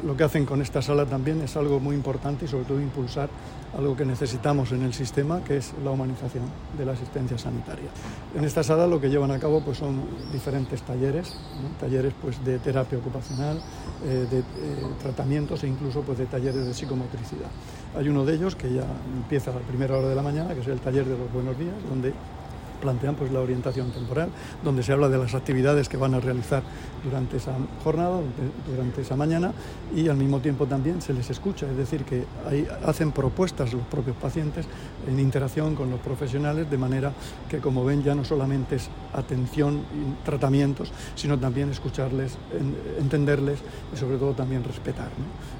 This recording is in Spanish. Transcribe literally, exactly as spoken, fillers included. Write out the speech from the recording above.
lo que hacen con esta sala también es algo muy importante y sobre todo impulsar algo que necesitamos en el sistema, que es la humanización de la asistencia sanitaria. En esta sala lo que llevan a cabo pues, son diferentes talleres, ¿no? talleres pues, de terapia ocupacional, eh, de eh, tratamientos e incluso pues, de talleres de psicomotricidad. Hay uno de ellos que ya empieza a la primera hora de la mañana, que es el taller de los buenos días, donde plantean pues, la orientación temporal, donde se habla de las actividades que van a realizar durante esa jornada, durante esa mañana, y al mismo tiempo también se les escucha, es decir, que ahí hacen propuestas los propios pacientes en interacción con los profesionales, de manera que, como ven, ya no solamente es atención y tratamientos, sino también escucharles, entenderles y sobre todo también respetar, ¿no?